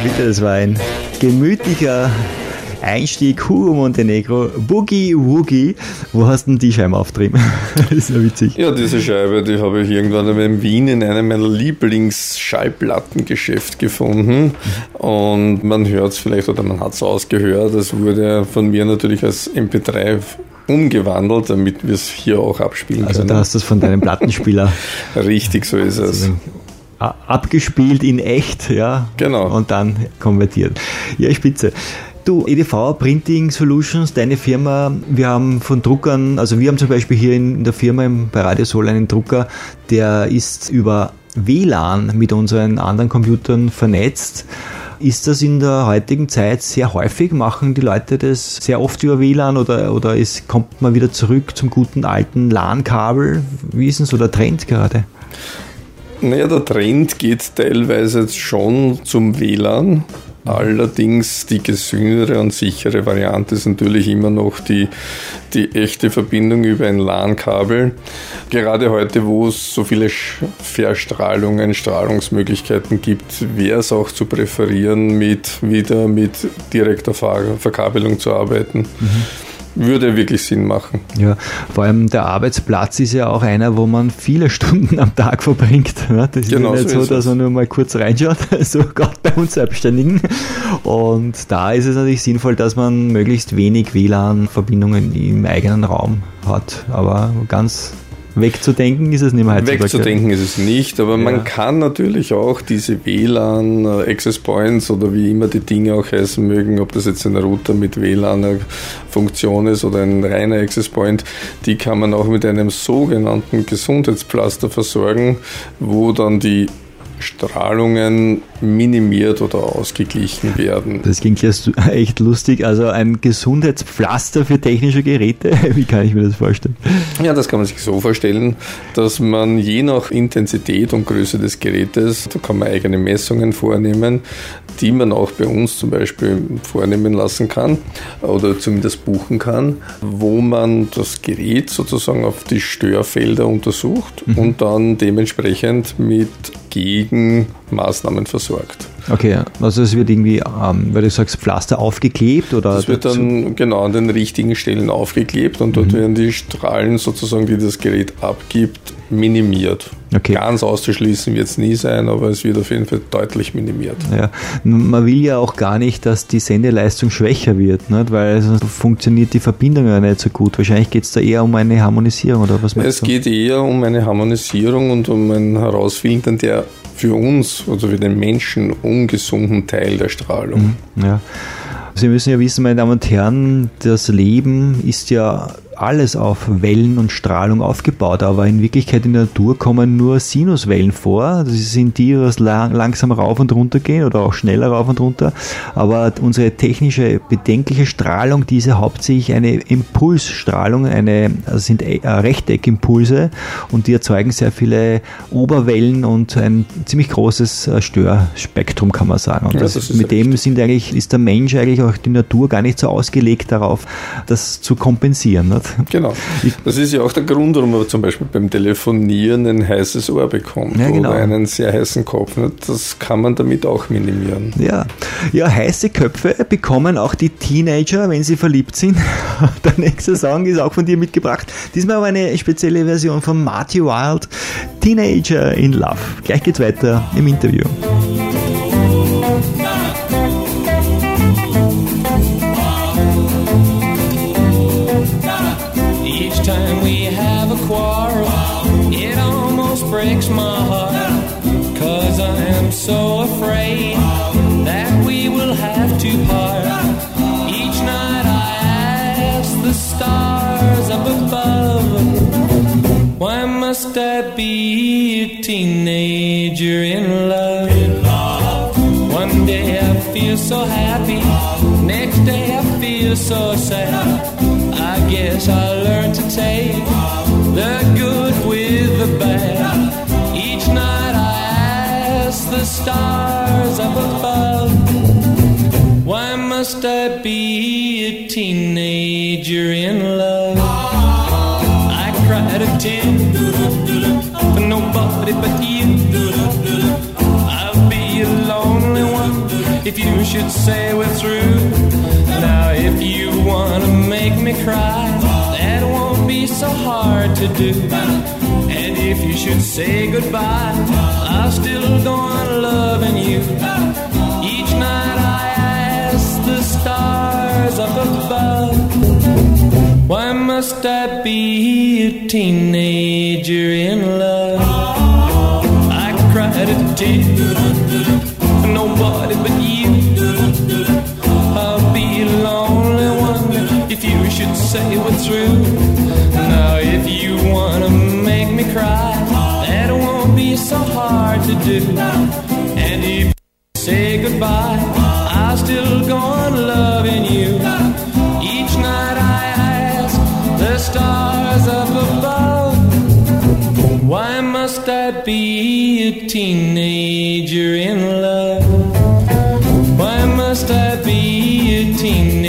bitte, das war ein gemütlicher Einstieg, Hugo Montenegro, Boogie Woogie. Wo hast du denn die Scheibe aufgetrieben? Das ist ja witzig. Ja, diese Scheibe, die habe ich irgendwann in Wien in einem meiner Lieblingsschallplattengeschäft gefunden. Und man hört es vielleicht oder man hat es ausgehört. Es wurde von mir natürlich als MP3 umgewandelt, damit wir es hier auch abspielen können. Also da hast du es von deinem Plattenspieler. Richtig, so ist es. Abgespielt in echt, ja. Genau. Und dann konvertiert. Ja, spitze. Du, EDV Printing Solutions, deine Firma, wir haben von Druckern, also wir haben zum Beispiel hier in der Firma bei Radio Soul einen Drucker, der ist über WLAN mit unseren anderen Computern vernetzt. Ist das in der heutigen Zeit sehr häufig? Machen die Leute das sehr oft über WLAN oder kommt man wieder zurück zum guten alten LAN-Kabel? Wie ist denn so der Trend gerade? Naja, der Trend geht teilweise jetzt schon zum WLAN. Allerdings die gesündere und sichere Variante ist natürlich immer noch die echte Verbindung über ein LAN-Kabel. Gerade heute, wo es so viele Verstrahlungen, Strahlungsmöglichkeiten gibt, wäre es auch zu präferieren, wieder mit direkter Verkabelung zu arbeiten. Würde wirklich Sinn machen. Ja, vor allem der Arbeitsplatz ist ja auch einer, wo man viele Stunden am Tag verbringt. Das ist genau ja nicht so, dass man nur mal kurz reinschaut, so gerade bei uns Selbstständigen. Und da ist es natürlich sinnvoll, dass man möglichst wenig WLAN-Verbindungen im eigenen Raum hat. Aber ganz wegzudenken ist es nicht mehr heutzutage. Wegzudenken ist es nicht, aber man kann natürlich auch diese WLAN, Access Points oder wie immer die Dinge auch heißen mögen, ob das jetzt ein Router mit WLAN-Funktion ist oder ein reiner Access Point, die kann man auch mit einem sogenannten Gesundheitspflaster versorgen, wo dann die Strahlungen minimiert oder ausgeglichen werden. Das klingt ja echt lustig. Also ein Gesundheitspflaster für technische Geräte. Wie kann ich mir das vorstellen? Ja, das kann man sich so vorstellen, dass man je nach Intensität und Größe des Gerätes, da kann man eigene Messungen vornehmen, die man auch bei uns zum Beispiel vornehmen lassen kann oder zumindest buchen kann, wo man das Gerät sozusagen auf die Störfelder untersucht und dann dementsprechend mit Gegenmaßnahmen versorgt. Okay, also es wird irgendwie, weil du sagst, Pflaster aufgeklebt oder? Das wird dann genau an den richtigen Stellen aufgeklebt und dort werden die Strahlen sozusagen, die das Gerät abgibt, minimiert. Okay. Ganz auszuschließen wird es nie sein, aber es wird auf jeden Fall deutlich minimiert. Ja. Man will ja auch gar nicht, dass die Sendeleistung schwächer wird, nicht? Weil sonst funktioniert die Verbindung ja nicht so gut. Wahrscheinlich geht es da eher um eine Harmonisierung, oder was meinst du? Es geht eher um eine Harmonisierung und um ein Herausfiltern der für uns, also für den Menschen, ungesunden Teil der Strahlung. Ja. Sie müssen ja wissen, meine Damen und Herren, das Leben ist ja alles auf Wellen und Strahlung aufgebaut, aber in Wirklichkeit in der Natur kommen nur Sinuswellen vor. Das sind die, die langsam rauf und runter gehen oder auch schneller rauf und runter. Aber unsere technische, bedenkliche Strahlung, die ist ja hauptsächlich eine Impulsstrahlung, das sind Rechteckimpulse und die erzeugen sehr viele Oberwellen und ein ziemlich großes Störspektrum, kann man sagen. Und mit dem ist der Mensch eigentlich auch die Natur gar nicht so ausgelegt darauf, das zu kompensieren. Nicht? Genau. Das ist ja auch der Grund, warum man zum Beispiel beim Telefonieren ein heißes Ohr bekommt oder einen sehr heißen Kopf. Nicht? Das kann man damit auch minimieren. Ja, heiße Köpfe bekommen auch die Teenager, wenn sie verliebt sind. Der nächste Song ist auch von dir mitgebracht. Diesmal aber eine spezielle Version von Marty Wilde, Teenager in Love. Gleich geht's weiter im Interview. Time we have a quarrel, it almost breaks my heart, 'cause I am so afraid that we will have to part. Each night I ask the stars up above, why must I be a teenager in love? One day I feel so happy, next day I feel so sad. I guess I learned to take the good with the bad. Each night I ask the stars up above, why must I be a teenager in love? I cried a tear for nobody but you. I'll be a lonely one if you should say we're through. Now if you wanna make me cry, that won't be so hard to do. And if you should say goodbye, I'll still go on loving you. Each night I ask the stars up above, why must I be a teenager in love? I cried a tear, nobody but you. I'll be a lonely one if you should say we're through. Now if you wanna make me cry, that won't be so hard to do. And if you say goodbye, I'll still go on loving you. Each night I ask the stars up above, why must I be a teenager in love? Why must I be a teenager?